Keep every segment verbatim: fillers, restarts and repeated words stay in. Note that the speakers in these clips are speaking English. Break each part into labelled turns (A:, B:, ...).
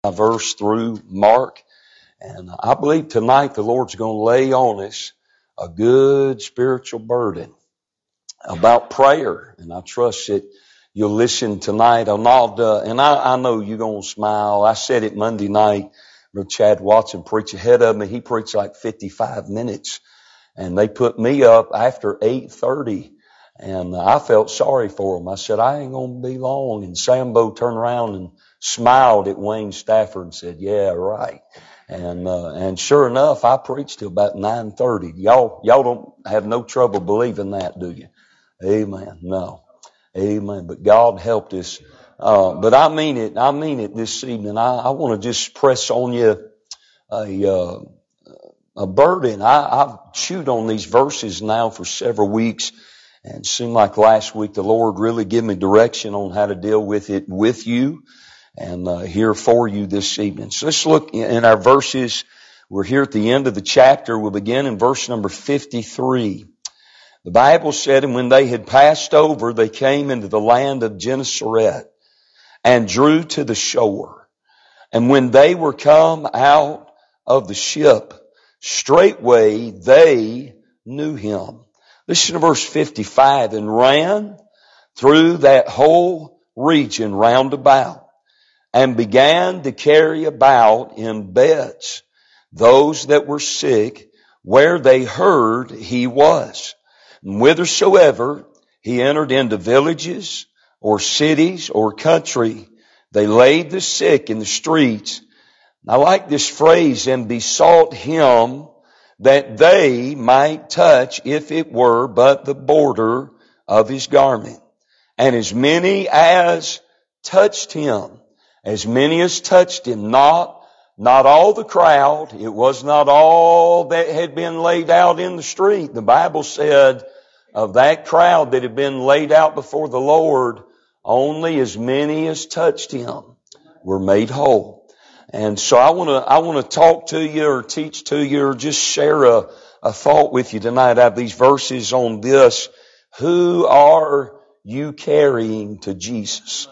A: verse through Mark. And I believe tonight the Lord's going to lay on us a good spiritual burden about prayer. And I trust that you'll listen tonight. And, uh, and I, I know you're going to smile. I said it Monday night. Brother Chad Watson preached ahead of me. He preached like fifty-five minutes. And they put me up after eight thirty. And I felt sorry for him. I said, I ain't going to be long. And Sambo turned around and smiled at Wayne Stafford and said, yeah, right. And, uh, and sure enough, I preached till about nine thirty. Y'all, y'all don't have no trouble believing that, do you? Amen. No. Amen. But God helped us. Uh, but I mean it, I mean it this evening. I, I want to just press on you a, uh, a burden. I, I've chewed on these verses now for several weeks. And it seemed like last week the Lord really gave me direction on how to deal with it with you and uh, here for you this evening. So let's look in our verses. We're here at the end of the chapter. We'll begin in verse number fifty-three. The Bible said, and when they had passed over, they came into the land of Gennesaret and drew to the shore. And when they were come out of the ship, straightway they knew him. Listen to verse fifty-five. And ran through that whole region round about, and began to carry about in beds those that were sick, where they heard he was. And whithersoever he entered into villages or cities or country, they laid the sick in the streets. I like this phrase, and besought him that they might touch, if it were but the border of his garment. And as many as touched him, as many as touched him, not, not all the crowd, it was not all that had been laid out in the street. The Bible said of that crowd that had been laid out before the Lord, only as many as touched him were made whole. And so I want to, I want to talk to you or teach to you or just share a, a thought with you tonight out of these verses on this. Who are you carrying to Jesus?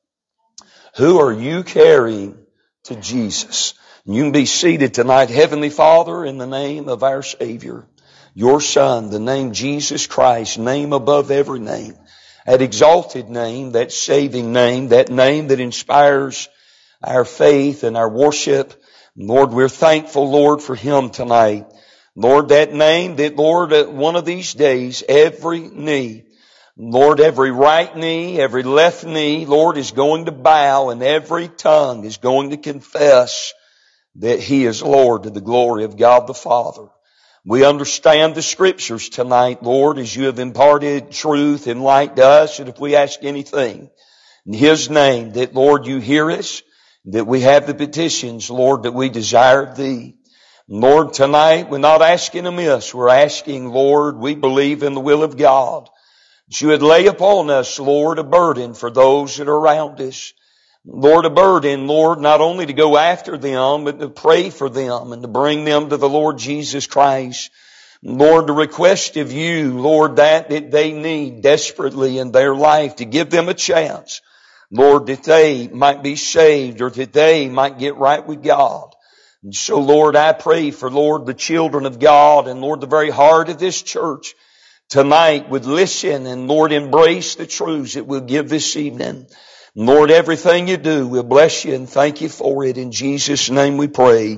A: Who are you carrying to Jesus? And you can be seated tonight. Heavenly Father, in the name of our Savior, your Son, the name Jesus Christ, name above every name, that exalted name, that saving name, that name that inspires our faith and our worship. Lord, we're thankful, Lord, for him tonight. Lord, that name that, Lord, one of these days, every knee, Lord, every right knee, every left knee, Lord, is going to bow, and every tongue is going to confess that he is Lord, to the glory of God the Father. We understand the Scriptures tonight, Lord, as you have imparted truth and light to us, and if we ask anything in his name, that, Lord, you hear us, that we have the petitions, Lord, that we desire of thee. Lord, tonight we're not asking amiss. We're asking, Lord, we believe in the will of God, that you would lay upon us, Lord, a burden for those that are around us. Lord, a burden, Lord, not only to go after them, but to pray for them and to bring them to the Lord Jesus Christ. Lord, to request of you, Lord, that, that they need desperately in their life, to give them a chance, Lord, that they might be saved or that they might get right with God. And so, Lord, I pray for, Lord, the children of God and, Lord, the very heart of this church tonight would listen and, Lord, embrace the truths that we'll give this evening. And Lord, everything you do, we'll bless you and thank you for it. In Jesus' name we pray.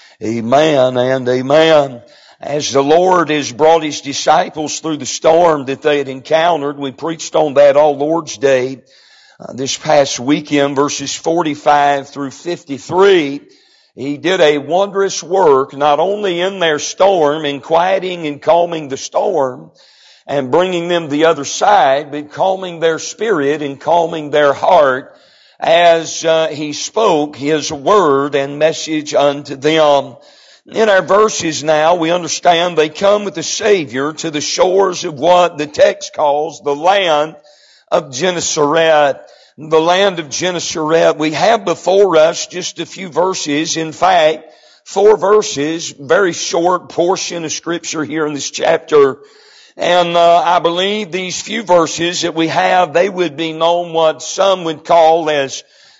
A: Amen and amen. As the Lord has brought his disciples through the storm that they had encountered, we preached on that all Lord's Day. Uh, this past weekend, verses forty-five through fifty-three, he did a wondrous work, not only in their storm, in quieting and calming the storm and bringing them the other side, but calming their spirit and calming their heart as uh, he spoke his word and message unto them. In our verses now, we understand they come with the Savior to the shores of what the text calls the land of Gennesaret. The land of Gennesaret. We have before us just a few verses. In fact, four verses, very short portion of Scripture here in this chapter. And uh, I believe these few verses that we have, they would be known what some would call as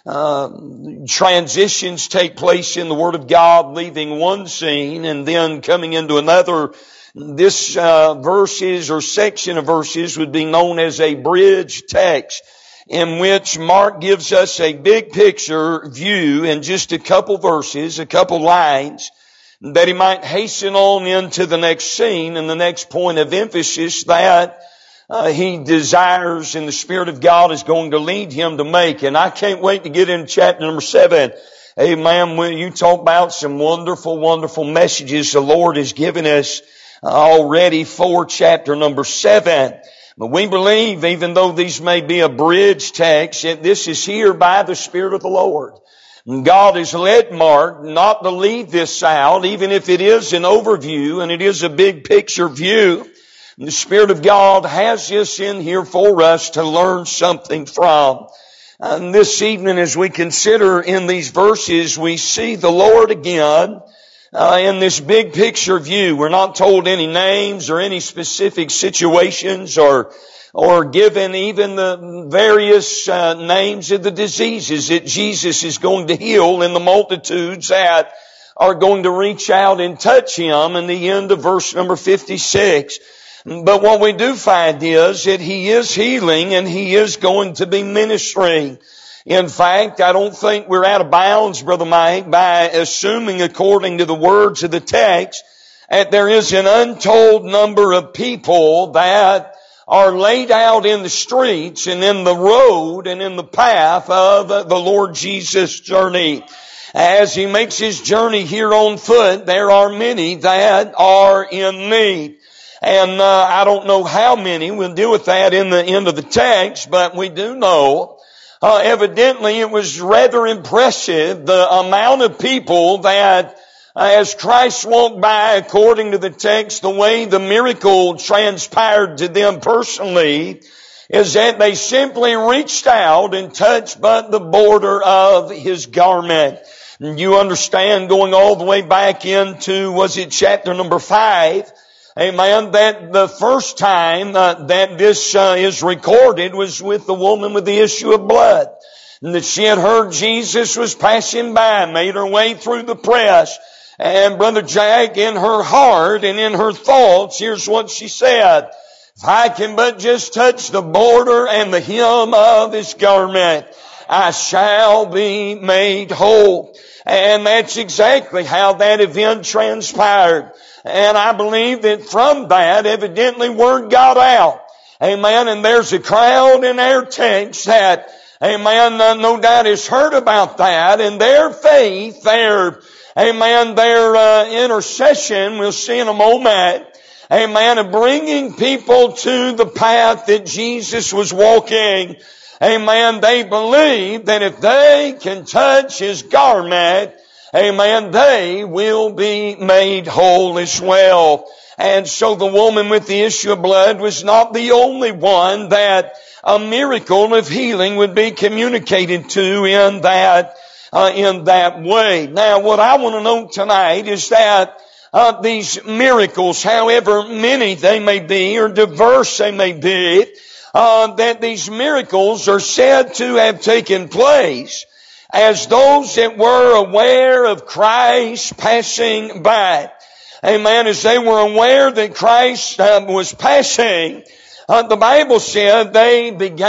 A: uh, transitions take place in the Word of God, leaving one scene and then coming into another. This uh, verses or section of verses would be known as a bridge text, in which Mark gives us a big picture view in just a couple verses, a couple lines, that he might hasten on into the next scene and the next point of emphasis that uh, he desires and the Spirit of God is going to lead him to make. And I can't wait to get into chapter number seven. Amen. When you talk about some wonderful, wonderful messages the Lord has given us already for chapter number seven. But we believe, even though these may be a bridge text, that this is here by the Spirit of the Lord. God has led Mark not to leave this out, even if it is an overview and it is a big picture view. The Spirit of God has this in here for us to learn something from. And this evening, as we consider in these verses, we see the Lord again Uh, in this big picture view. We're not told any names or any specific situations or or given even the various uh, names of the diseases that Jesus is going to heal in the multitudes that are going to reach out and touch him in the end of verse number fifty-six. But what we do find is that he is healing and he is going to be ministering. In fact, I don't think we're out of bounds, Brother Mike, by assuming, according to the words of the text, that there is an untold number of people that are laid out in the streets and in the road and in the path of the Lord Jesus' journey. As he makes his journey here on foot, there are many that are in need. And uh, I don't know how many. We'll deal with that in the end of the text, but we do know Uh, evidently, it was rather impressive, the amount of people that, uh, as Christ walked by, according to the text, the way the miracle transpired to them personally, is that they simply reached out and touched but the border of his garment. And you understand, going all the way back into, was it chapter number five? Amen. That the first time uh, that this uh, is recorded was with the woman with the issue of blood. And that she had heard Jesus was passing by, made her way through the press. And Brother Jack, in her heart and in her thoughts, here's what she said. If I can but just touch the border and the hem of his garment, I shall be made whole. And that's exactly how that event transpired. And I believe that from that, evidently word got out. Amen. And there's a crowd in our text that, amen, no doubt has heard about that. And their faith, their, amen, their uh, intercession, we'll see in a moment, amen, of bringing people to the path that Jesus was walking. Amen. They believe that if they can touch his garment, amen, they will be made whole as well. And so the woman with the issue of blood was not the only one that a miracle of healing would be communicated to in that, uh, in that way. Now, what I want to know tonight is that uh, these miracles, however many they may be or diverse they may be, uh, that these miracles are said to have taken place as those that were aware of Christ passing by. Amen. As they were aware that Christ uh, was passing, uh, the Bible said they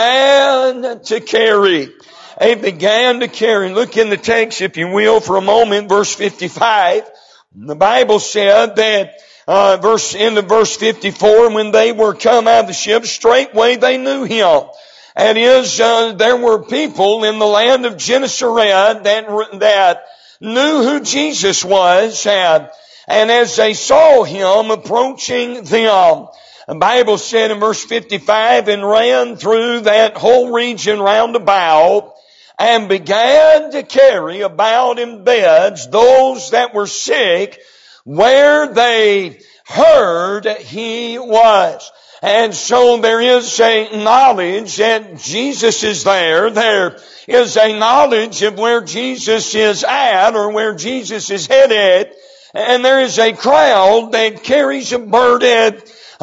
A: began to carry. They began to carry. Look in the text, if you will, for a moment, verse fifty-five. The Bible said that, uh, verse, into verse fifty-four, when they were come out of the ship, straightway they knew him. And is, uh, there were people in the land of Gennesaret that, that knew who Jesus was, and, and as they saw him approaching them, the Bible said in verse fifty-five, and ran through that whole region round about, and began to carry about in beds those that were sick, where they heard he was. And so there is a knowledge that Jesus is there. There is a knowledge of where Jesus is at or where Jesus is headed. And there is a crowd that carries a burden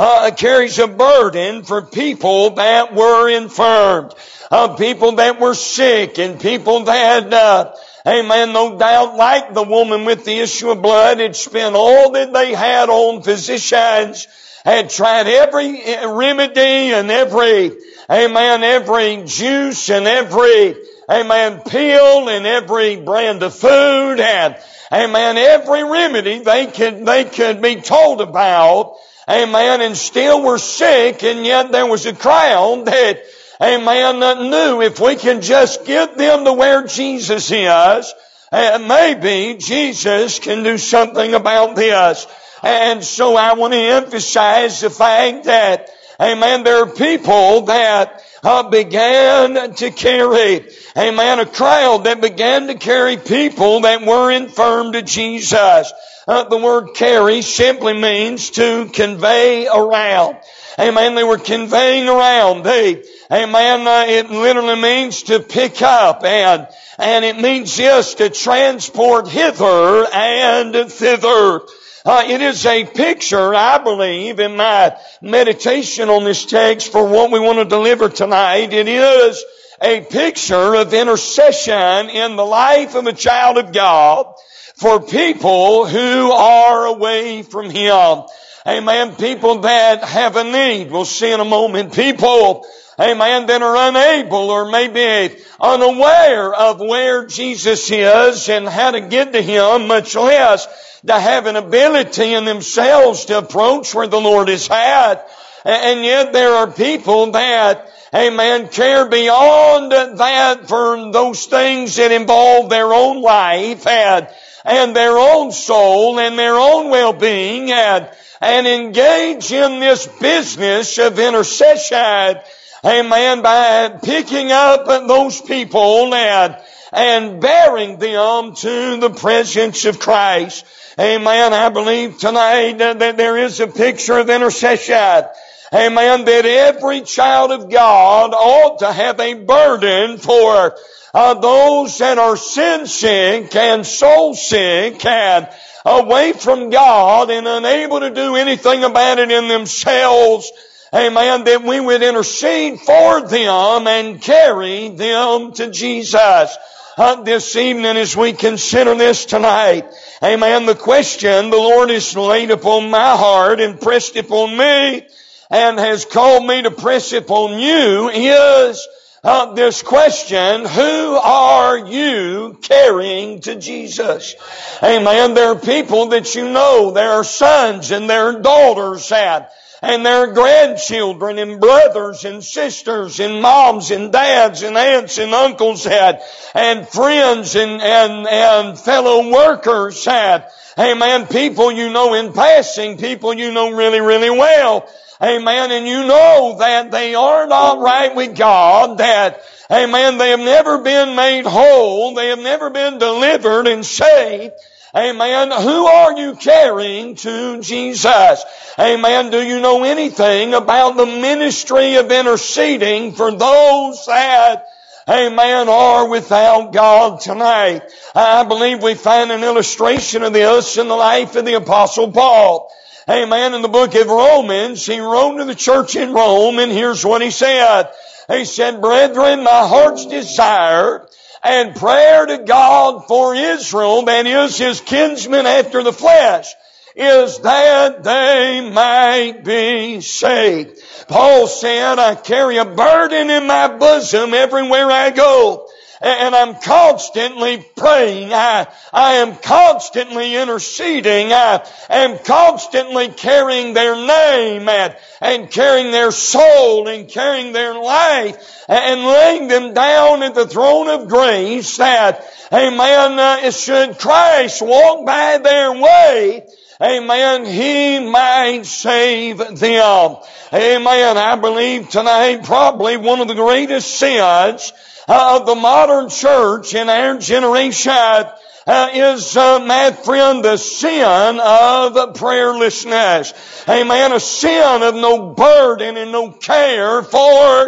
A: uh, carries a burden for people that were infirmed, uh, people that were sick, and people that, uh, amen, no doubt, like the woman with the issue of blood, had spent all that they had on physicians, had tried every remedy and every, amen, every juice and every, amen, pill and every brand of food and, amen, every remedy they could, they could be told about, amen, and still were sick, and yet there was a crowd that, amen, that knew if we can just get them to where Jesus is, and maybe Jesus can do something about this. And so I want to emphasize the fact that, amen, there are people that uh, began to carry, amen, a crowd that began to carry people that were infirm to Jesus. Uh, the word carry simply means to convey around. Amen, they were conveying around. They, amen, uh, it literally means to pick up, and, and it means this, to transport hither and thither. Uh, it is a picture, I believe, in my meditation on this text for what we want to deliver tonight. It is a picture of intercession in the life of a child of God for people who are away from Him. Amen. People that have a need. We'll see in a moment. People, amen, that are unable or maybe unaware of where Jesus is and how to get to Him, much less to have an ability in themselves to approach where the Lord is at. And yet there are people that, amen, care beyond that for those things that involve their own life and, and their own soul and their own well-being, and, and engage in this business of intercession, amen, by picking up those people and, and bearing them to the presence of Christ. Amen. I believe tonight that there is a picture of intercession. Amen. That every child of God ought to have a burden for uh, those that are sin sick and soul sick and away from God and unable to do anything about it in themselves. Amen. That we would intercede for them and carry them to Jesus. Uh, this evening as we consider this tonight, amen, the question the Lord has laid upon my heart and pressed upon me and has called me to press upon you is uh, this question: who are you carrying to Jesus? Amen. There are people that you know, there are sons and there are daughters that and their grandchildren and brothers and sisters and moms and dads and aunts and uncles had, and friends and, and, and fellow workers had. Amen. People you know in passing, people you know really, really well. Amen. And you know that they are not right with God, that, amen, they have never been made whole, they have never been delivered and saved. Amen. Who are you carrying to Jesus? Amen. Do you know anything about the ministry of interceding for those that, amen, are without God tonight? I believe we find an illustration of this in the life of the Apostle Paul. Amen. In the book of Romans, he wrote to the church in Rome, and here's what he said. He said, "Brethren, my heart's desire and prayer to God for Israel, that is His kinsmen after the flesh, is that they might be saved." Paul said, I carry a burden in my bosom everywhere I go. And I'm constantly praying. I, I am constantly interceding. I am constantly carrying their name and, and carrying their soul and carrying their life and laying them down at the throne of grace that, amen, uh, should Christ walk by their way, amen, He might save them. Amen. I believe tonight probably one of the greatest sins of the modern church in our generation uh, is, uh, my friend, the sin of prayerlessness. Amen. A sin of no burden and no care for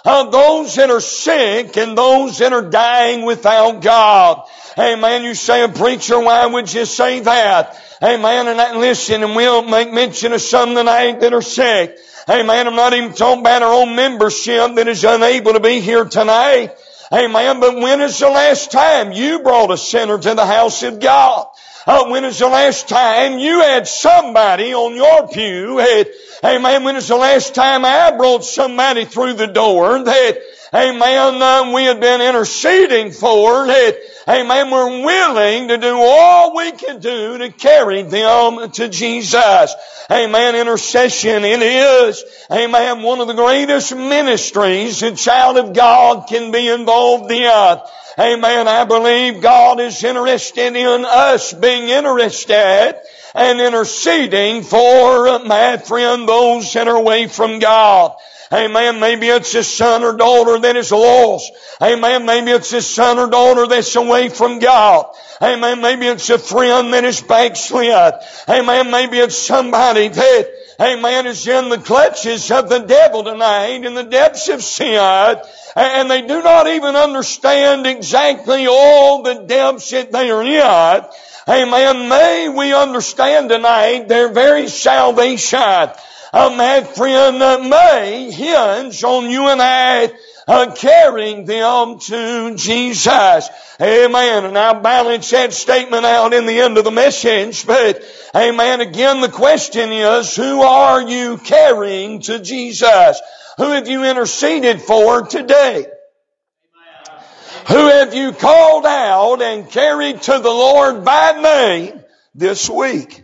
A: Uh, those that are sick and those that are dying without God. Amen. You say, a preacher, why would you say that? Amen. And I, listen, and we'll make mention of some tonight that are sick. Amen. I'm not even talking about our own membership that is unable to be here tonight. Amen. But when is the last time you brought a sinner to the house of God? Uh, when is the last time you had somebody on your pew? Had, amen. When is the last time I brought somebody through the door that, amen, uh, we had been interceding for, that, amen, we're willing to do all we can do to carry them to Jesus. Amen. Intercession, it is, amen, one of the greatest ministries a child of God can be involved in. Amen. I believe God is interested in us being interested and interceding for, my friend, those that are away from God. Amen. Maybe it's a son or daughter that is lost. Amen. Maybe it's a son or daughter that's away from God. Amen. Maybe it's a friend that is backslid. Amen. Maybe it's somebody that, amen, is in the clutches of the devil tonight, in the depths of sin, and they do not even understand exactly all the depths that they are in. Amen. May we understand tonight their very salvation. Uh, my friend, uh, may hinge on you and I uh, carrying them to Jesus. Amen. And I'll balance that statement out in the end of the message. But, amen, again, the question is, who are you carrying to Jesus? Who have you interceded for today? Who have you called out and carried to the Lord by name this week?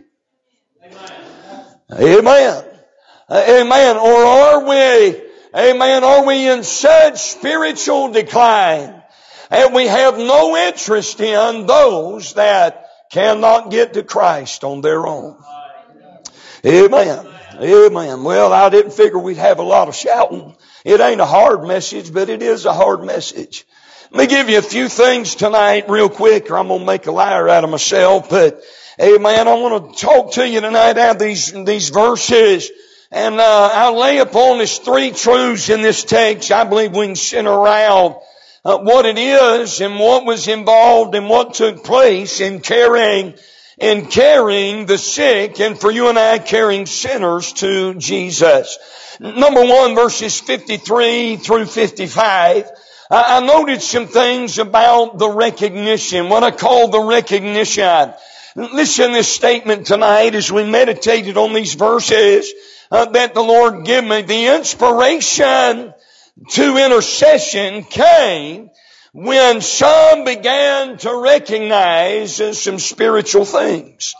A: Amen. Amen. Or are we, amen, are we in such spiritual decline and we have no interest in those that cannot get to Christ on their own? Amen. Amen. Well, I didn't figure we'd have a lot of shouting. It ain't a hard message, but it is a hard message. Let me give you a few things tonight real quick, or I'm going to make a liar out of myself. But, amen, I want to talk to you tonight out of these, these verses. And uh, I'll lay upon us three truths in this text. I believe we can center around uh, what it is and what was involved and what took place in carrying, in carrying the sick, and for you and I carrying sinners to Jesus. Number one, verses fifty-three through fifty-five. I noted some things about the recognition, what I call the recognition. Listen to this statement tonight as we meditated on these verses uh, that the Lord gave me. The inspiration to intercession came when some began to recognize uh, some spiritual things.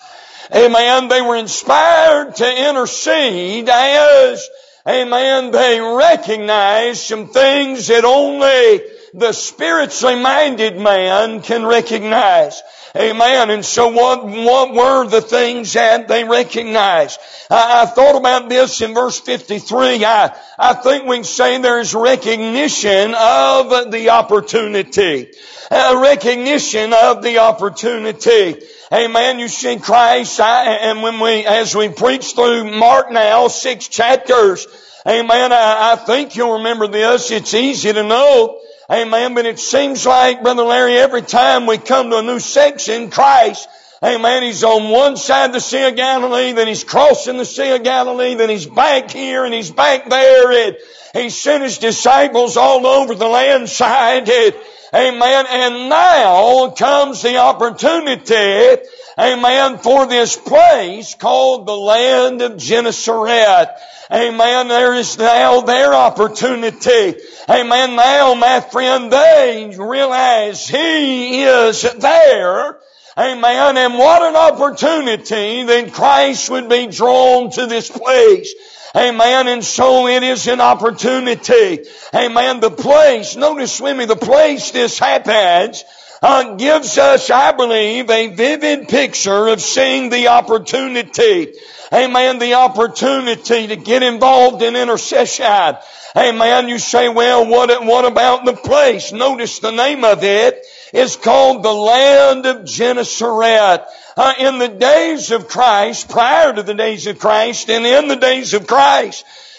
A: Amen. They were inspired to intercede as, amen, they recognized some things that only the spiritually minded man can recognize. Amen. And so what, what were the things that they recognized? I, I thought about this in verse fifty-three. I, I think we can say there's recognition of the opportunity. A recognition of the opportunity. Amen. You see Christ, I, and when we, as we preach through Mark now, six chapters, amen, I, I think you'll remember this. It's easy to know. Amen. But it seems like, Brother Larry, every time we come to a new section, Christ, amen, He's on one side of the Sea of Galilee, then He's crossing the Sea of Galilee, then He's back here and He's back there, and He sent His disciples all over the land side, and, amen, and now comes the opportunity, amen, for this place called the land of Gennesaret. Amen. There is now their opportunity. Amen. Now, my friend, they realize He is there. Amen. And what an opportunity that Christ would be drawn to this place. Amen. And so it is an opportunity. Amen. The place, notice with me, the place this happens uh, gives us, I believe, a vivid picture of seeing the opportunity. Amen. The opportunity to get involved in intercession. Amen. You say, well, what, what about the place? Notice the name of it is called the land of Gennesaret. Uh, in the days of Christ, prior to the days of Christ, and in the days of Christ,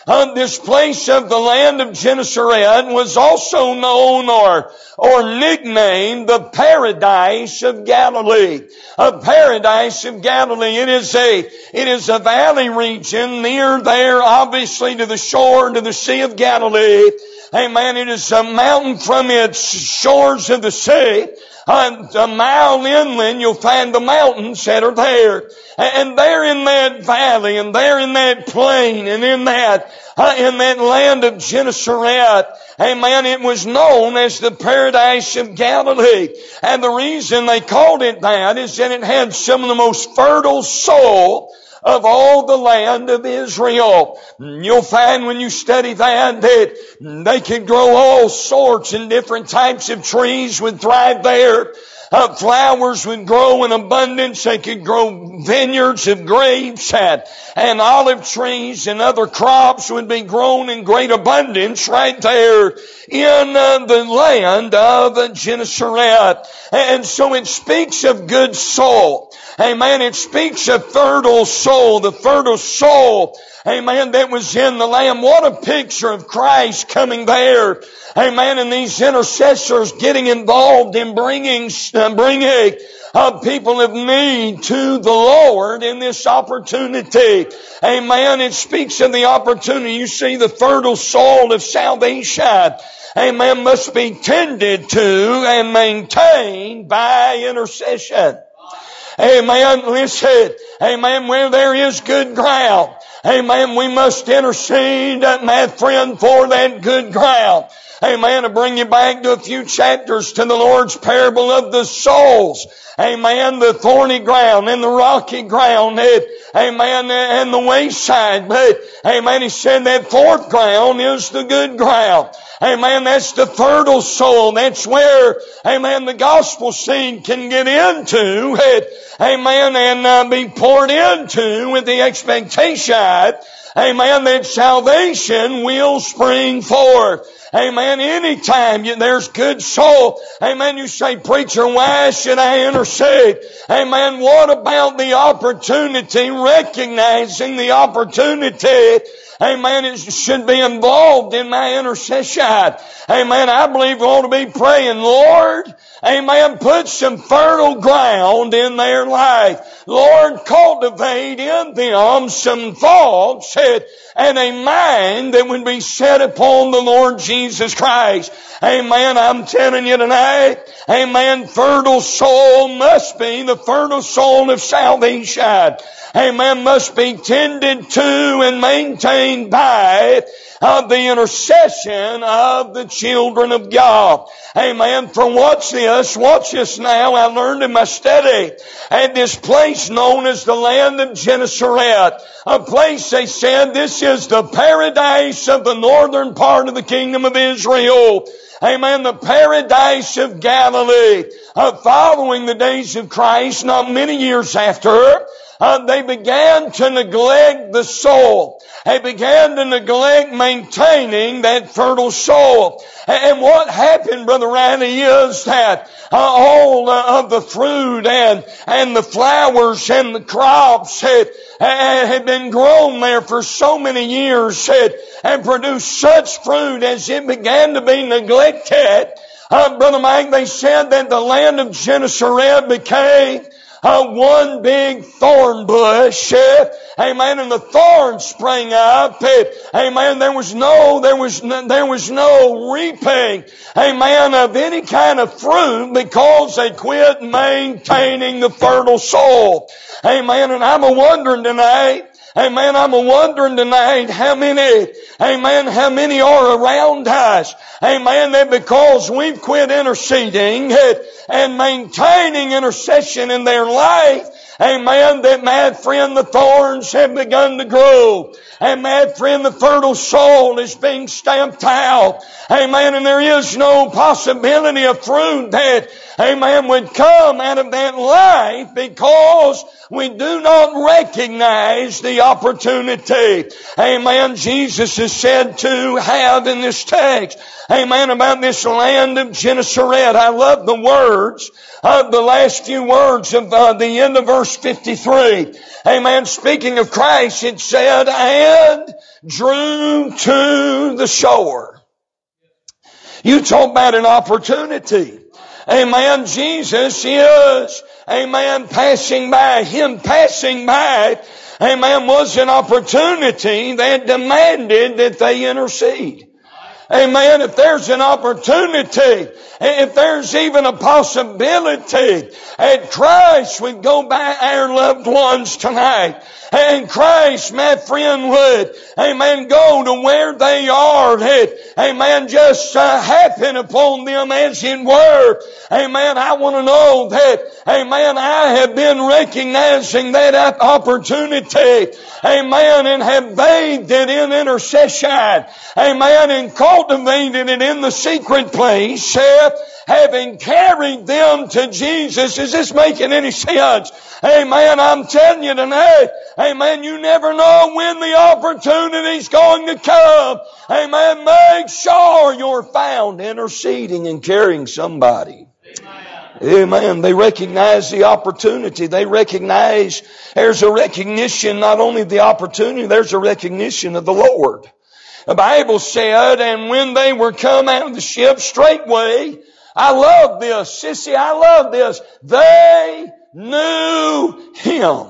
A: Uh, this place of the land of Gennesaret was also known or, or nicknamed the Paradise of Galilee. A Paradise of Galilee. It is a, it is a valley region near there, obviously to the shore, to the Sea of Galilee. Amen. It is a mountain from its shores of the sea. Uh, a mile inland, you'll find the mountains that are there. And there in that valley, and there in that plain, and in that, uh, in that land of Gennesaret, amen, it was known as the Paradise of Galilee. And the reason they called it that is that it had some of the most fertile soil of all the land of Israel. You'll find when you study that, that they could grow all sorts and different types of trees would thrive there. Uh, flowers would grow in abundance. They could grow vineyards of grapes and, and olive trees, and other crops would be grown in great abundance right there in uh, the land of Gennesaret. And so it speaks of good soil. Amen. It speaks of fertile soul, the fertile soul, amen, that was in the land. What a picture of Christ coming there. Amen. And these intercessors getting involved in bringing, uh, bringing uh, people of need to the Lord in this opportunity. Amen. It speaks of the opportunity. You see, the fertile soil of salvation, amen, must be tended to and maintained by intercession. Amen. Listen. Amen. Where there is good ground, amen, we must intercede, my friend, for that good ground. Amen. To bring you back to a few chapters to the Lord's parable of the souls. Amen. The thorny ground and the rocky ground. Amen. And the wayside. But, amen, he said that fourth ground is the good ground. Amen. That's the fertile soul. That's where, amen, the gospel seed can get into. Amen. And uh, be poured into with the expectation, amen, that salvation will spring forth. Amen. Anytime there's good soul, amen, you say, preacher, why should I intercede? Amen. What about the opportunity, recognizing the opportunity, amen, it should be involved in my intercession? Amen. I believe we ought to be praying, Lord, amen, put some fertile ground in their life. Lord, cultivate in them some thoughts and a mind that would be set upon the Lord Jesus Christ. Amen. I'm telling you tonight, amen, fertile soul must be the fertile soul of salvation. Amen. Must be tended to and maintained by of the intercession of the children of God. Amen. For watch this, watch this now. I learned in my study at this place known as the land of Gennesaret, a place they said this is the paradise of the northern part of the kingdom of Israel. Amen. The paradise of Galilee. Uh, following the days of Christ, not many years after, Uh, they began to neglect the soul. They began to neglect maintaining that fertile soul. And what happened, Brother Riley, is that uh, all uh, of the fruit and, and the flowers and the crops had, had been grown there for so many years had, and produced such fruit as it began to be neglected. Uh, Brother Mike, they said that the land of Gennesaret became Uh, one big thorn bush, uh, amen, and the thorns sprang up, uh, amen, there was no, there was no, there was no reaping, amen, of any kind of fruit because they quit maintaining the fertile soul, amen, and I'm a wondering tonight, amen, I'm a wondering tonight how many, amen, how many are around us, amen, that because we've quit interceding and maintaining intercession in their life, amen, that, my friend, the thorns have begun to grow. And, my friend, the fertile soul is being stamped out. Amen. And there is no possibility of fruit that, amen, would come out of that life because we do not recognize the opportunity. Amen. Jesus is said to have in this text, amen, about this land of Gennesaret. I love the words of the last few words of uh, the end of verse fifty-three. Amen. Speaking of Christ, it said, wind drew to the shore. You talk about an opportunity. Amen. Jesus is, amen, passing by. Him passing by, amen, was an opportunity that demanded that they intercede. Amen. If there's an opportunity, if there's even a possibility that Christ would go by our loved ones tonight, and Christ, my friend, would, amen, go to where they are, that, amen, just uh, happen upon them as it were. Amen. I want to know that, amen, I have been recognizing that opportunity, amen, and have bathed it in intercession, amen, and cultivated it in the secret place, uh, having carried them to Jesus. Is this making any sense? Amen. I'm telling you tonight, amen, you never know when the opportunity's going to come. Amen. Make sure you're found interceding and carrying somebody. Amen. Amen. They recognize the opportunity. They recognize there's a recognition, not only of the opportunity, there's a recognition of the Lord. The Bible said, and when they were come out of the ship straightway, I love this, sissy, I love this. They knew Him.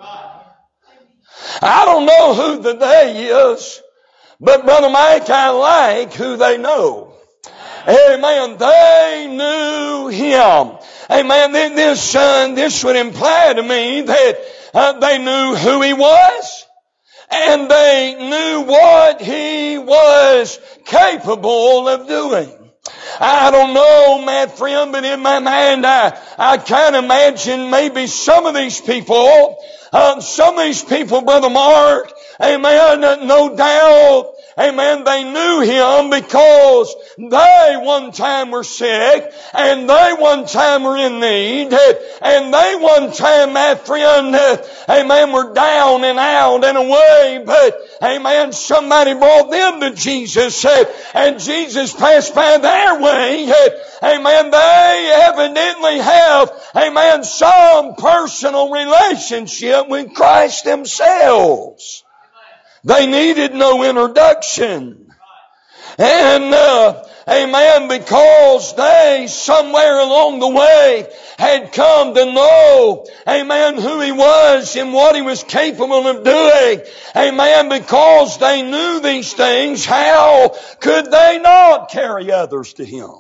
A: I don't know who the they is, but Brother Mike, I like who they know. Amen. They knew Him. Amen. This, uh, this would imply to me that uh, they knew who He was, and they knew what He was capable of doing. I don't know, my friend, but in my mind, I, I kind of imagine maybe some of these people, uh, some of these people, Brother Mark, amen, no doubt, amen, they knew Him because they one time were sick, and they one time were in need, and they one time, my friend, amen, were down and out and away, but, amen, somebody brought them to Jesus, and Jesus passed by their way. Amen. They evidently have, amen, some personal relationship with Christ themselves. They needed no introduction. And, uh, amen, because they somewhere along the way had come to know, amen, who He was and what He was capable of doing. Amen, because they knew these things, how could they not carry others to Him?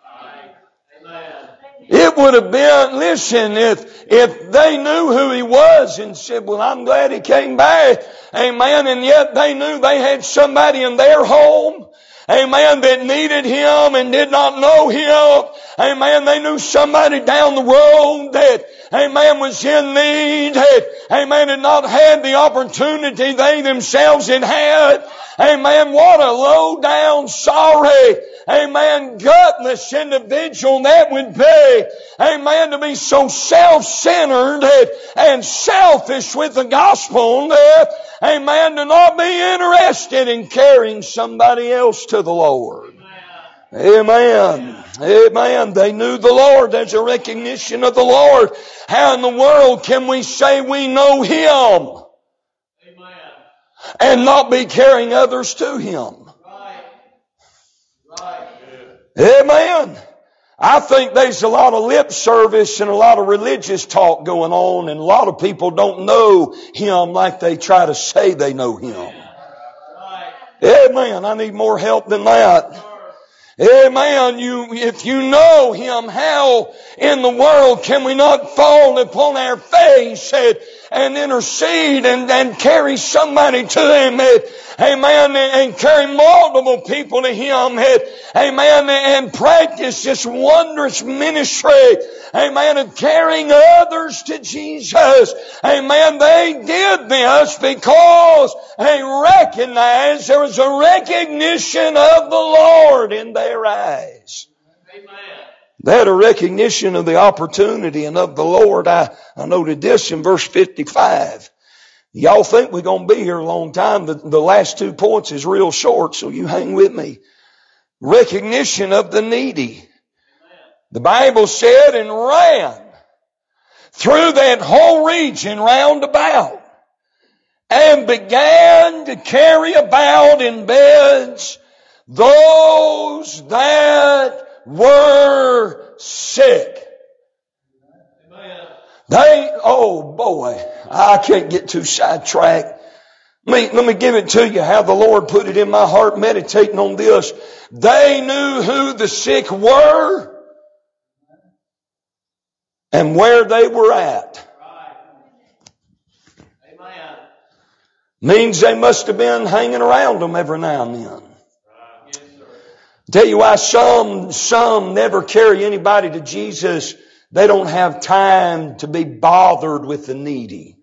A: It would have been, listen, if, if they knew who He was and said, well, I'm glad He came back, amen, and yet they knew they had somebody in their home, amen, that needed Him and did not know Him, amen, they knew somebody down the road that, amen, was in need, that, amen, had not had the opportunity they themselves had had, amen, what a low down, sorry, amen, gutless individual that would be. Amen, to be so self-centered and selfish with the gospel. Amen, to not be interested in carrying somebody else to the Lord. Amen. Amen. They knew the Lord. There's a recognition of the Lord. How in the world can we say we know Him and not be carrying others to Him? Amen. I think there's a lot of lip service and a lot of religious talk going on, and a lot of people don't know Him like they try to say they know Him. Amen. I need more help than that. Amen. You, if you know Him, how in the world can we not fall upon our face and, and intercede and, and carry somebody to Him? And, amen. And carry multiple people to Him. And, amen. And practice this wondrous ministry. Amen. Of carrying others to Jesus. Amen. They did this because they recognized there was a recognition of the Lord in their eyes. Amen. They had a recognition of the opportunity and of the Lord. I, I noted this in verse fifty-five. Y'all think we're going to be here a long time. The, the last two points is real short, so you hang with me. Recognition of the needy. The Bible said, and ran through that whole region round about. and began to carry about in beds those that were sick. They, oh boy, I can't get too sidetracked. Let me, let me give it to you how the Lord put it in my heart meditating on this. They knew who the sick were and where they were at. Means they must have been hanging around them every now and then. Tell you why some, some never carry anybody to Jesus. They don't have time to be bothered with the needy.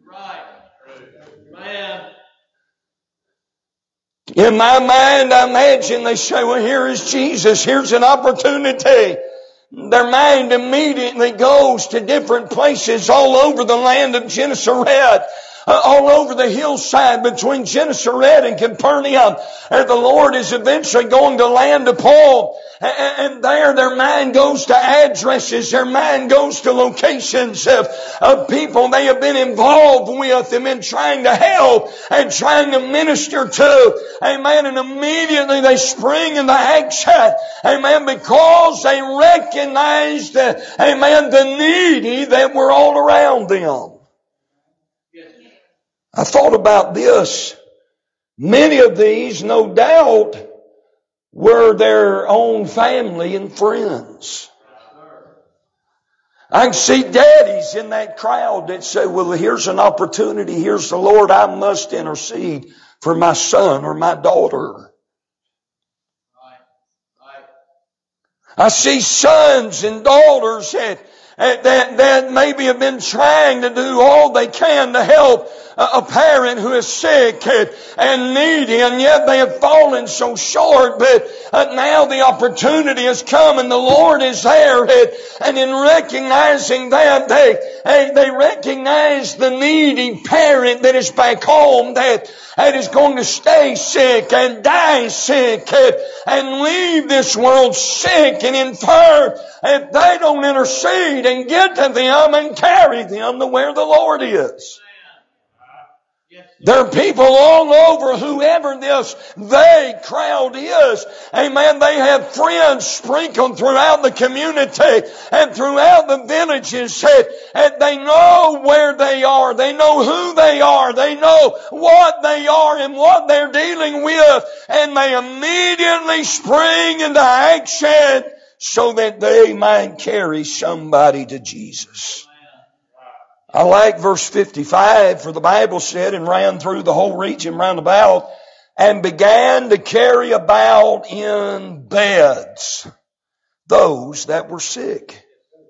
A: In my mind, I imagine they say, well, here is Jesus. Here's an opportunity. Their mind immediately goes to different places all over the land of Gennesaret. Uh, all over the hillside between Gennesaret and Capernaum. And the Lord is eventually going to land upon. And, and there their mind goes to addresses. Their mind goes to locations of, of people they have been involved with and been trying to help and trying to minister to. Amen. And immediately they spring into action. Amen. Because they recognized, uh, amen, the needy that were all around them. I thought about this. Many of these, no doubt, were their own family and friends. I can see daddies in that crowd that say, well, here's an opportunity. Here's the Lord. I must intercede for my son or my daughter. I see sons and daughters that That, that maybe have been trying to do all they can to help a parent who is sick and needy, and yet they have fallen so short. But now the opportunity has come and the Lord is there. And in recognizing that, they, they recognize the needy parent that is back home that, that is going to stay sick and die sick and leave this world sick and infirm if they don't intercede and get to them and carry them to where the Lord is. There are people all over, whoever this they crowd is. Amen. They have friends sprinkled throughout the community and throughout the villages that, that they know where they are. They know who they are. They know what they are and what they're dealing with. And they immediately spring into action so that they might carry somebody to Jesus. I like verse fifty-five, for the Bible said, and ran through the whole region round about, and began to carry about in beds those that were sick.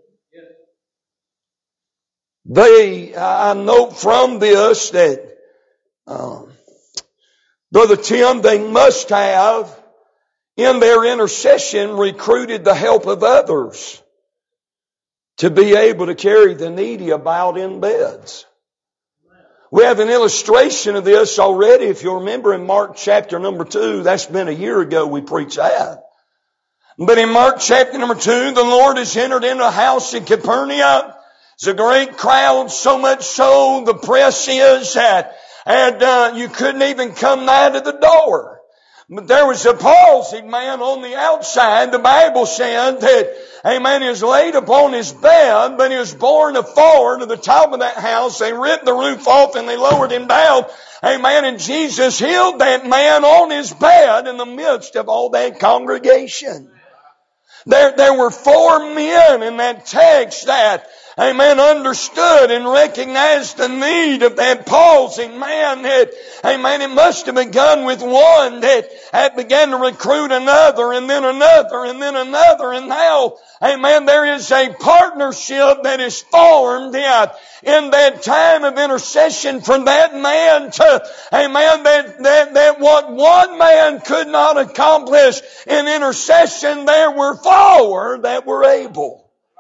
A: They, I note from this that, um, Brother Tim, they must have, in their intercession, recruited the help of others to be able to carry the needy about in beds. We have an illustration of this already. If you remember in Mark chapter number two, that's been a year ago we preached that. But in Mark chapter number two, the Lord has entered into a house in Capernaum. It's a great crowd, so much so the press is that and, uh, you couldn't even come nigh to the door. But there was a palsied man on the outside. The Bible said that, amen, he was laid upon his bed, but he was borne afar to the top of that house. They ripped the roof off and they lowered him down. Amen. And Jesus healed that man on his bed in the midst of all that congregation. There, there were four men in that text that, amen, understood and recognized the need of that palsied man. That, amen, it must have begun with one that had began to recruit another and then another and then another. And now, amen, there is a partnership that is formed yet in that time of intercession for that man to, amen, that, that, that what one man could not accomplish in intercession, there were four that were able.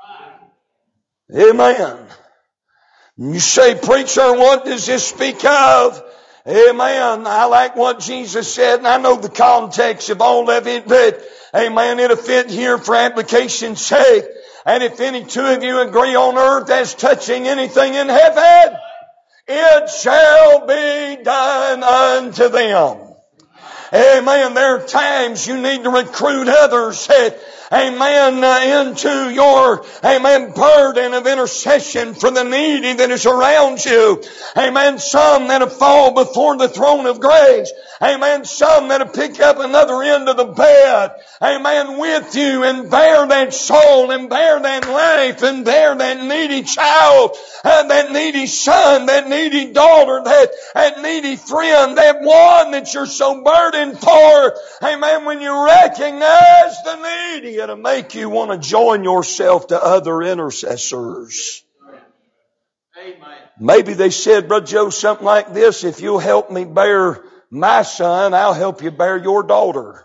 A: Amen. You say, preacher, what does this speak of? Amen. I like what Jesus said, and I know the context of all of it, but amen, it'll fit here for application's sake. And if any two of you agree on earth as touching anything in heaven, it shall be done unto them. Amen. There are times you need to recruit others, amen, uh, into your, amen, burden of intercession for the needy that is around you. Amen. Some that'll fall before the throne of grace. Amen. Some that'll pick up another end of the bed. Amen. With you and bear that soul and bear that life and bear that needy child, uh, that needy son, that needy daughter, that, that needy friend, that one that you're so burdened for. Amen. When you recognize the needy, it'll make you want to join yourself to other intercessors. Amen. Maybe they said, Brother Joe, something like this: if you'll help me bear my son, I'll help you bear your daughter.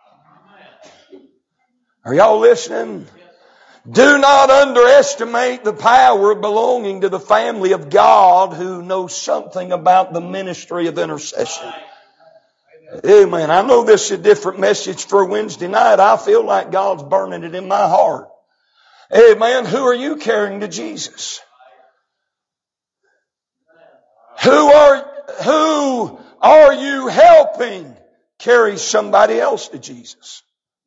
A: Are y'all listening? Do not underestimate the power belonging to the family of God who knows something about the ministry of intercession. Amen. I know this is a different message for Wednesday night. I feel like God's burning it in my heart. Amen. Who are you carrying to Jesus? Who are, who are you helping carry somebody else to Jesus?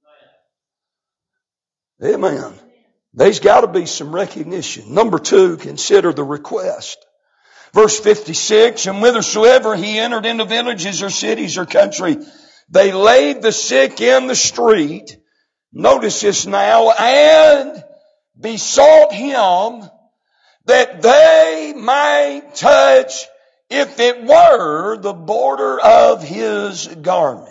A: Amen. There's got to be some recognition. Number two, consider the request. Verse fifty-six, and whithersoever he entered into villages or cities or country, they laid the sick in the street. Notice this now, and besought him that they might touch, if it were, the border of his garment.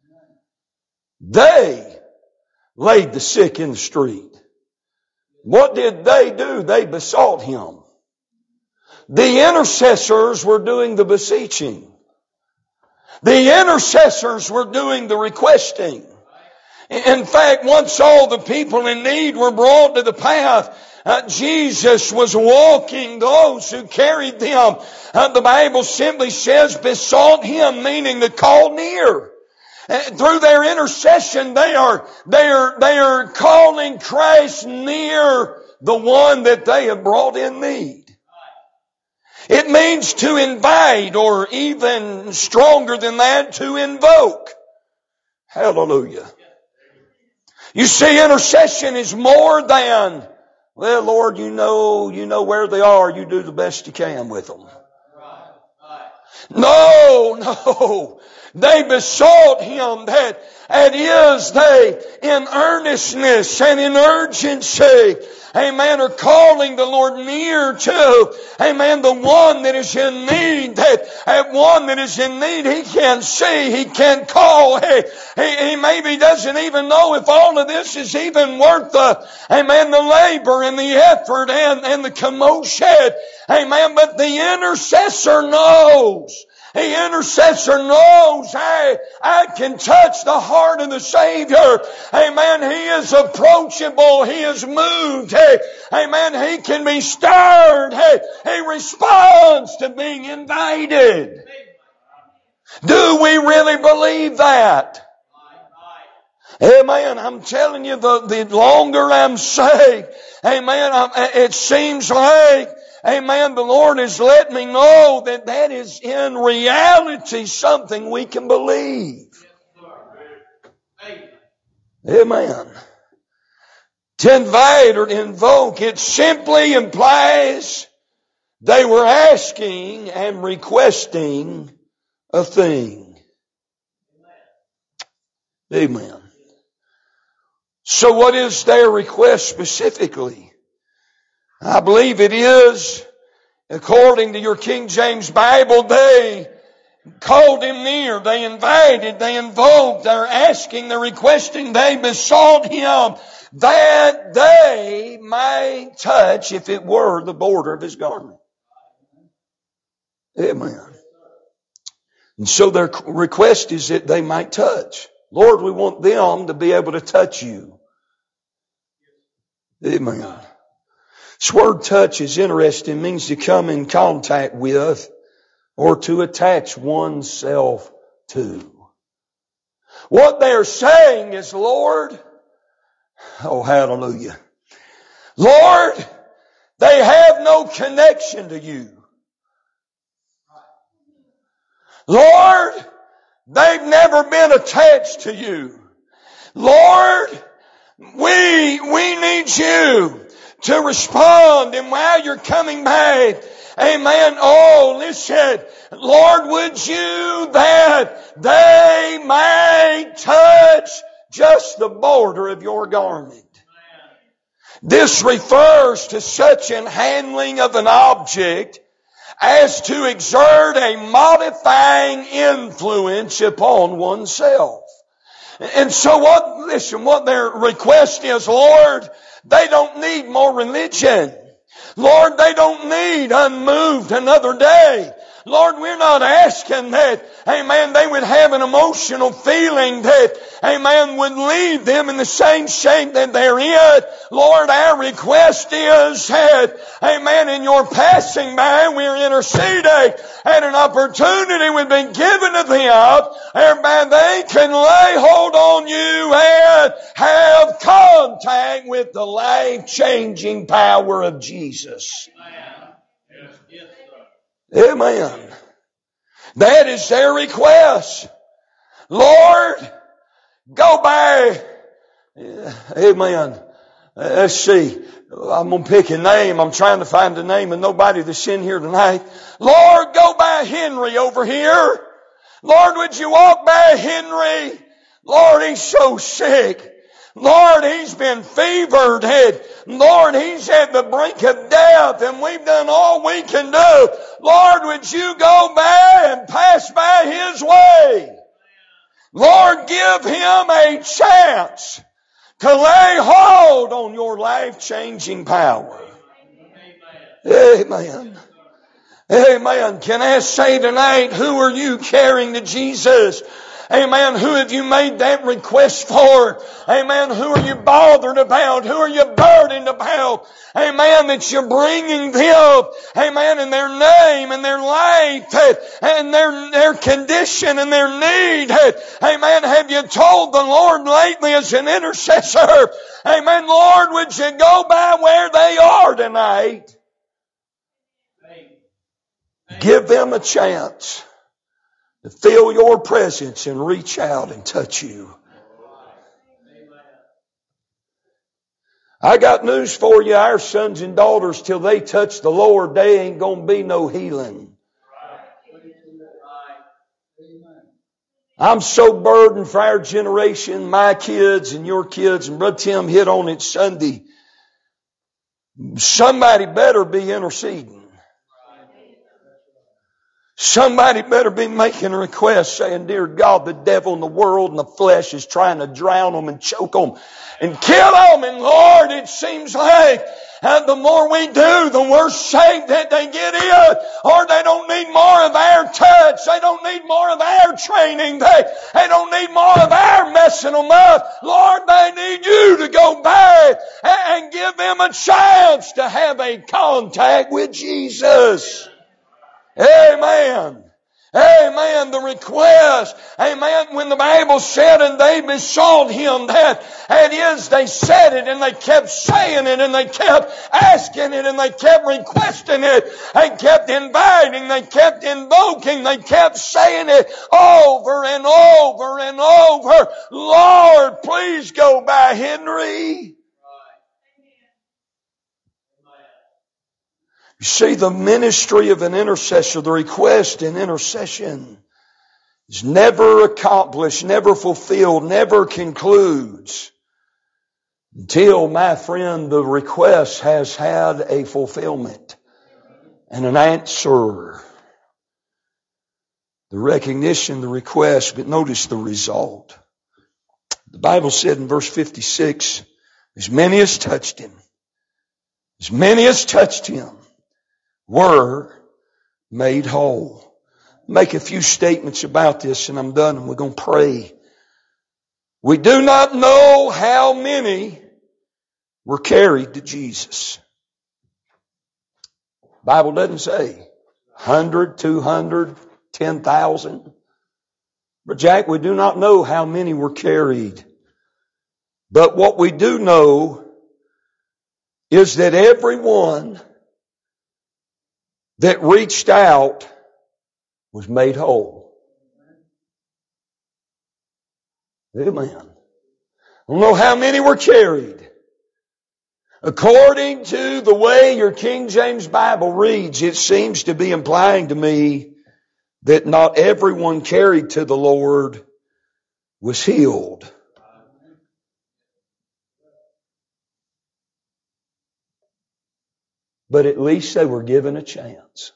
A: They laid the sick in the street. What did they do? They besought him. The intercessors were doing the beseeching. The intercessors were doing the requesting. In fact, once all the people in need were brought to the path, uh, Jesus was walking those who carried them. Uh, the Bible simply says besought him, meaning to call near. Uh, through their intercession, they are, they are, they are calling Christ near the one that they have brought in need. It means to invite, or even stronger than that, to invoke. Hallelujah. You see, intercession is more than, well, Lord, you know, you know where they are. You do the best you can with them. No, no. They besought him, that it is they in earnestness and in urgency, amen, are calling the Lord near to, amen, the one that is in need, that, that one that is in need, he can see, he can call, he, he, he maybe doesn't even know if all of this is even worth the, amen, the labor and the effort and, and the commotion, amen, but the intercessor knows. The intercessor knows, hey, I can touch the heart of the Savior. Amen. He is approachable. He is moved. Hey, amen. He can be stirred. Hey, he responds to being invited. Do we really believe that? Amen. I'm telling you, the, the longer I'm saved, amen, I'm, it seems like, amen, the Lord has let me know that that is in reality something we can believe. Amen. To invite or to invoke, it simply implies they were asking and requesting a thing. Amen. So what is their request specifically? I believe it is, according to your King James Bible, they called him near, they invited, they invoked, they're asking, they're requesting, they besought him that they might touch, if it were, the border of his garment. Amen. And so their request is that they might touch. Lord, we want them to be able to touch you. Amen. This word touch is interesting. It means to come in contact with or to attach oneself to. What they're saying is, Lord, oh hallelujah, Lord, they have no connection to you. Lord, they've never been attached to you. Lord, we, we need you to respond. And while you're coming back, amen, oh, listen, Lord, would you that they may touch just the border of your garment. This refers to such an handling of an object as to exert a modifying influence upon oneself. And so what, listen, what their request is, Lord, they don't need more religion. Lord, they don't need unmoved another day. Lord, we're not asking that, amen, they would have an emotional feeling that, amen, would lead them in the same shape that they're in. Lord, our request is that, amen, in your passing by, we're interceding, and an opportunity would be given to them, whereby they can lay hold on you and have contact with the life-changing power of Jesus. Amen. That is their request. Lord, go by. Amen. Let's see. I'm going to pick a name. I'm trying to find a name of nobody that's in here tonight. Lord, go by Henry over here. Lord, would you walk by Henry? Lord, he's so sick. Lord, he's been fevered. Lord, he's at the brink of death, and we've done all we can do. Lord, would you go by and pass by his way? Lord, give him a chance to lay hold on your life-changing power. Amen. Amen. Can I say tonight, who are you carrying to Jesus? Amen. Who have you made that request for? Amen. Who are you bothered about? Who are you burdened about? Amen. That you're bringing them. Amen. In their name and their life and their, their condition and their need. Amen. Have you told the Lord lately as an intercessor? Amen. Lord, would you go by where they are tonight? Give them a chance to feel your presence and reach out and touch you. I got news for you. Our sons and daughters, till they touch the Lord, they ain't going to be no healing. I'm so burdened for our generation, my kids and your kids, and Brother Tim hit on it Sunday. Somebody better be interceding. Somebody better be making a request saying, dear God, the devil and the world and the flesh is trying to drown them and choke them and kill them. And Lord, it seems like uh, the more we do, the worse shape that they get in. Or they don't need more of our touch. They don't need more of our training. They, they don't need more of our messing them up. Lord, they need you to go back and, and give them a chance to have a contact with Jesus. Amen. Amen. The request. Amen. When the Bible said, and they besought him, that, that is, they said it and they kept saying it and they kept asking it and they kept requesting it. They kept inviting. They kept invoking. They kept saying it over and over and over. Lord, please go by Henry. You see, the ministry of an intercessor, the request in intercession, is never accomplished, never fulfilled, never concludes until, my friend, the request has had a fulfillment and an answer. The recognition, the request, but notice the result. The Bible said in verse fifty-six, as many as touched him, as many as touched him, were made whole. Make a few statements about this and I'm done and we're going to pray. We do not know how many were carried to Jesus. The Bible doesn't say one hundred, two hundred, ten thousand. But Jack, we do not know how many were carried. But what we do know is that everyone that reached out was made whole. Amen. I don't know how many were carried. According to the way your King James Bible reads, it seems to be implying to me that not everyone carried to the Lord was healed. But at least they were given a chance.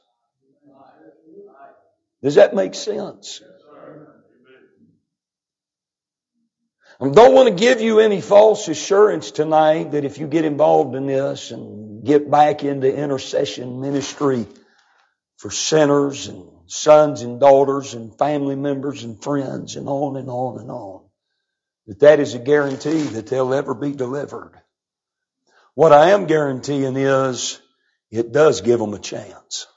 A: Does that make sense? I don't want to give you any false assurance tonight that if you get involved in this and get back into intercession ministry for sinners and sons and daughters and family members and friends and on and on and on, that that is a guarantee that they'll ever be delivered. What I am guaranteeing is it does give them a chance.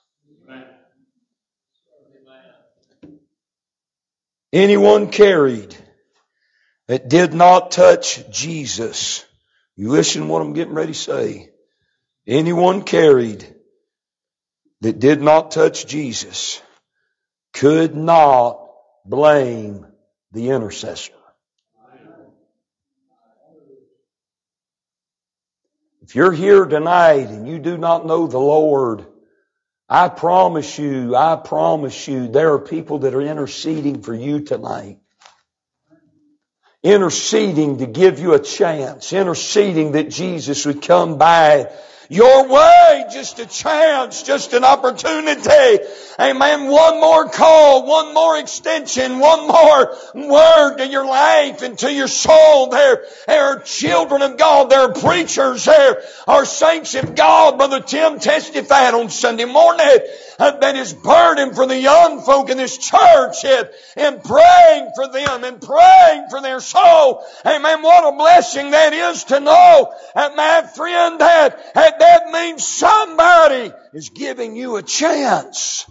A: Anyone carried that did not touch Jesus. You listen to what I'm getting ready to say. Anyone carried that did not touch Jesus could not blame the intercessor. If you're here tonight and you do not know the Lord, I promise you, I promise you, there are people that are interceding for you tonight. Interceding to give you a chance. Interceding that Jesus would come by your way. Just a chance. Just an opportunity. Amen. One more call. One more extension. One more word to your life and to your soul. There, there are children of God. There are preachers. There are saints of God. Brother Tim testified on Sunday morning that his burden for the young folk in this church and praying for them and praying for their soul. Amen. What a blessing that is to know that, my friend, that, that, that means somebody is giving you a chance.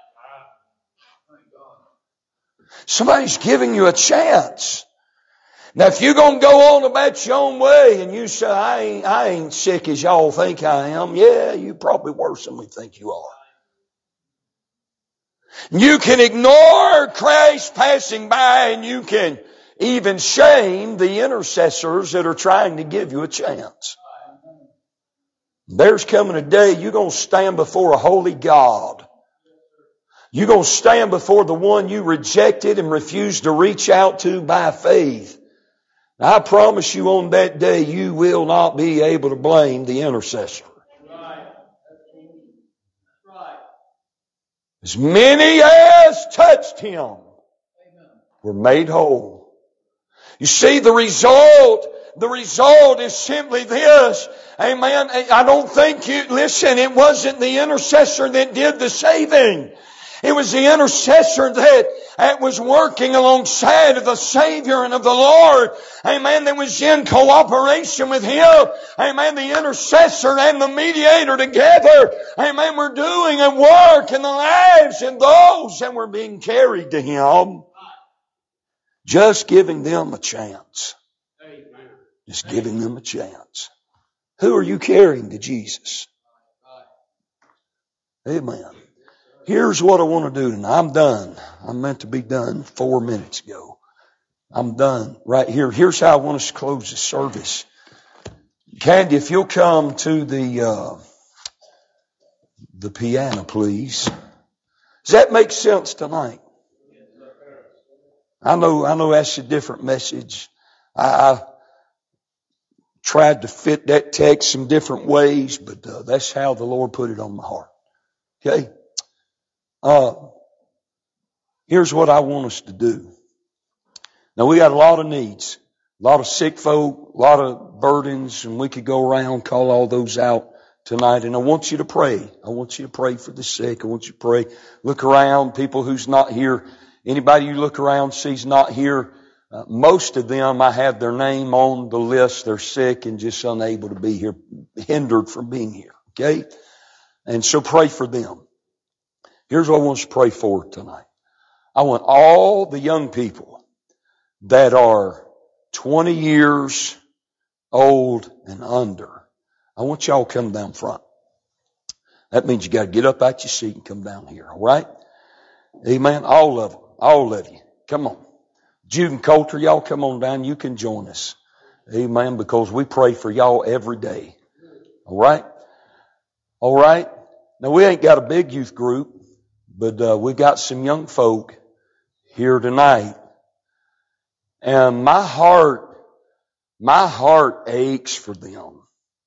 A: Somebody's giving you a chance. Now, if you're going to go on about your own way and you say, I ain't, I ain't sick as y'all think I am, yeah, you're probably worse than we think you are. You can ignore Christ passing by, and you can even shame the intercessors that are trying to give you a chance. There's coming a day you're going to stand before a holy God. You're going to stand before the one you rejected and refused to reach out to by faith. I promise you on that day you will not be able to blame the intercessor. As many as touched him were made whole. You see, the result, the result is simply this. Amen. I don't think you, listen, it wasn't the intercessor that did the saving. It was the intercessor that, that was working alongside of the Savior and of the Lord. Amen. That was in cooperation with Him. Amen. The intercessor and the mediator together. Amen. We're doing a work in the lives of those that were being carried to Him. Just giving them a chance. Just giving them a chance. Who are you carrying to Jesus? Amen. Here's what I want to do tonight. I'm done. I'm meant to be done four minutes ago. I'm done right here. Here's how I want us to close the service. Candy, if you'll come to the uh, the piano, please. Does that make sense tonight? I know, I know that's a different message. I, I tried to fit that text some different ways, but uh, that's how the Lord put it on my heart. Okay? Uh, here's what I want us to do. Now, we got a lot of needs, a lot of sick folk, a lot of burdens, and we could go around, call all those out tonight. And I want you to pray. I want you to pray for the sick. I want you to pray. Look around, people who's not here. Anybody you look around sees not here. Uh, most of them, I have their name on the list. They're sick and just unable to be here, hindered from being here. Okay? And so pray for them. Here's what I want us to pray for tonight. I want all the young people that are twenty years old and under. I want y'all to come down front. That means you got to get up out your seat and come down here. All right? Amen. All of them. All of you. Come on. Jude and Coulter, y'all come on down. You can join us. Amen. Because we pray for y'all every day. All right? All right? Now, we ain't got a big youth group, but uh, we got some young folk here tonight. And my heart, my heart aches for them.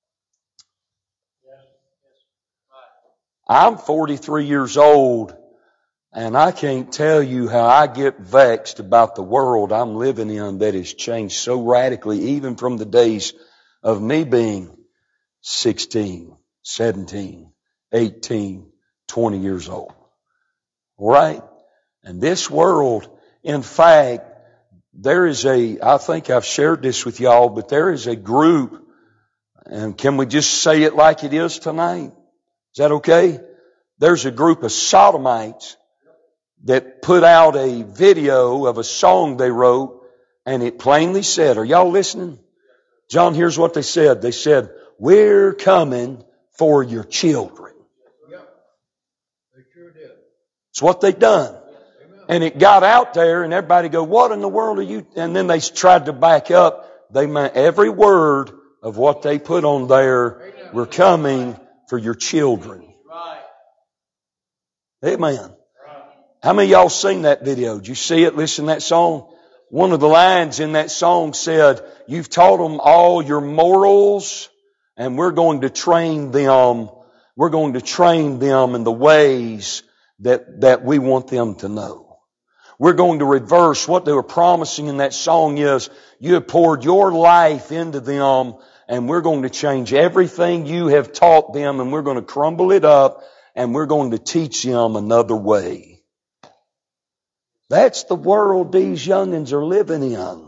A: I'm forty-three years old, and I can't tell you how I get vexed about the world I'm living in that has changed so radically, even from the days of me being sixteen, seventeen, eighteen, twenty years old. All right? And this world, in fact, there is a, I think I've shared this with y'all, but there is a group, and can we just say it like it is tonight? Is that okay? There's a group of sodomites that put out a video of a song they wrote, and it plainly said, are y'all listening? John, here's what they said. They said, we're coming for your children.
B: They sure did.
A: It's what they done. And it got out there, and everybody go, what in the world are you? And then they tried to back up. They meant every word of what they put on there. We're coming for your children. Amen. How many of y'all seen that video? Did you see it? Listen to that song? One of the lines in that song said, you've taught them all your morals, and we're going to train them. We're going to train them in the ways that, that we want them to know. We're going to reverse what they were promising in that song is, you have poured your life into them, and we're going to change everything you have taught them, and we're going to crumble it up, and we're going to teach them another way. That's the world these youngins are living in.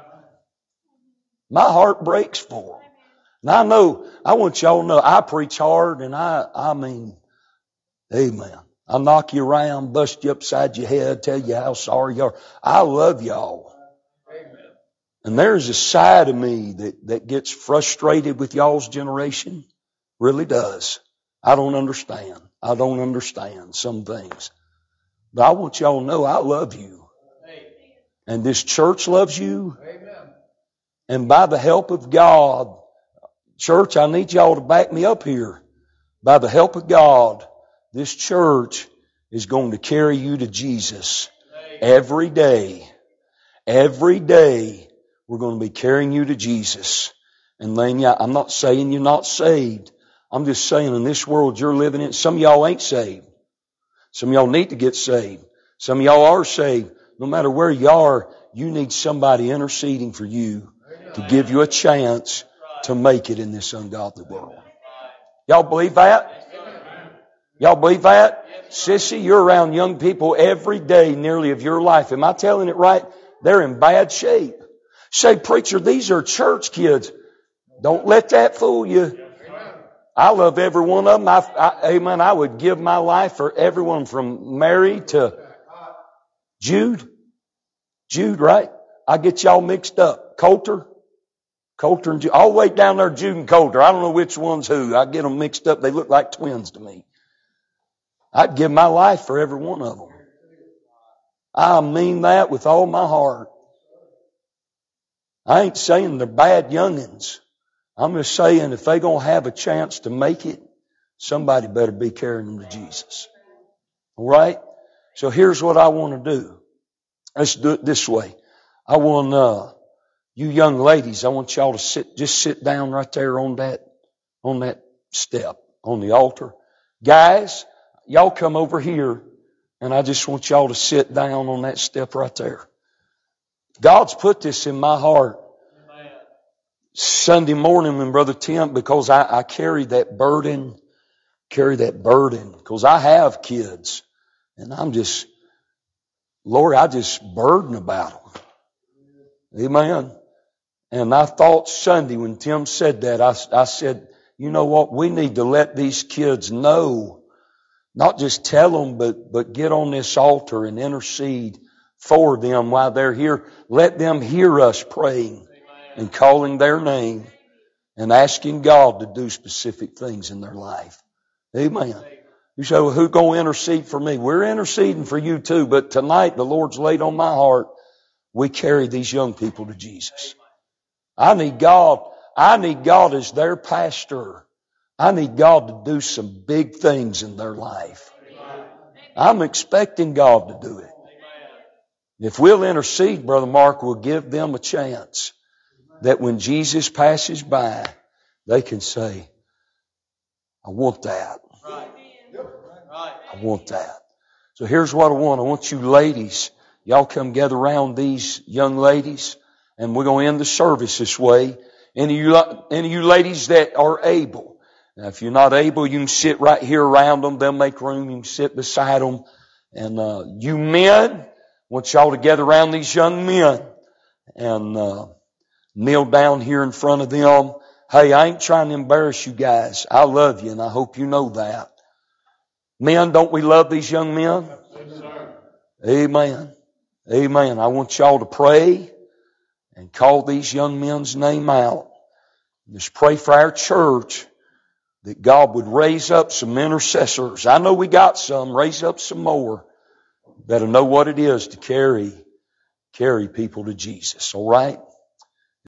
A: My heart breaks for them. And I know, I want y'all to know, I preach hard, and I, I mean, amen. I'll knock you around, bust you upside your head, tell you how sorry you are. I love y'all. Amen. And there's a side of me that, that gets frustrated with y'all's generation. Really does. I don't understand. I don't understand some things. But I want y'all to know I love you. And this church loves you. Amen. And by the help of God, church, I need y'all to back me up here. By the help of God, this church is going to carry you to Jesus every day. Every day we're going to be carrying you to Jesus. And then, yeah, I'm not saying you're not saved. I'm just saying in this world you're living in, some of y'all ain't saved. Some of y'all need to get saved. Some of y'all are saved. No matter where you are, you need somebody interceding for you to give you a chance to make it in this ungodly world. Y'all believe that? Y'all believe that? Sissy, you're around young people every day nearly of your life. Am I telling it right? They're in bad shape. Say, preacher, these are church kids. Don't let that fool you. I love every one of them. I, I, amen. I would give my life for everyone from Mary to Jude. Jude, right? I get y'all mixed up. Coulter. Coulter and Jude. All the way down there, Jude and Coulter. I don't know which one's who. I get them mixed up. They look like twins to me. I'd give my life for every one of them. I mean that with all my heart. I ain't saying they're bad youngins. I'm just saying if they're going to have a chance to make it, somebody better be carrying them to Jesus. All right? So here's what I want to do. Let's do it this way. I want uh, you young ladies, I want y'all to sit, just sit down right there on that, on that step, on the altar. Guys, y'all come over here, and I just want y'all to sit down on that step right there. God's put this in my heart. Sunday morning when Brother Tim, because I, I carry that burden, carry that burden, because I have kids, and I'm just, Lord, I just burden about them. Amen. And I thought Sunday when Tim said that, I, I said, you know what, we need to let these kids know, not just tell them, but, but get on this altar and intercede for them while they're here. Let them hear us praying and calling their name and asking God to do specific things in their life. Amen. You say, well, who's going to intercede for me? We're interceding for you too, but tonight the Lord's laid on my heart. we carry these young people to Jesus. I need God, I need God as their pastor. I need God to do some big things in their life. I'm expecting God to do it. If we'll intercede, Brother Mark, we'll give them a chance that when Jesus passes by, they can say, I want that. I want that. So here's what I want. I want you ladies, y'all come gather around these young ladies, and we're going to end the service this way. Any of you, any of you ladies that are able. Now, if you're not able, you can sit right here around them. They'll make room. You can sit beside them. And uh, you men, I want y'all to gather around these young men and uh, kneel down here in front of them. Hey, I ain't trying to embarrass you guys. I love you, and I hope you know that. Men, don't we love these young men? Yes, sir. Amen. Amen. I want y'all to pray and call these young men's name out. Just pray for our church that God would raise up some intercessors. I know we got some. Raise up some more that'll know what it is to carry, carry people to Jesus. All right?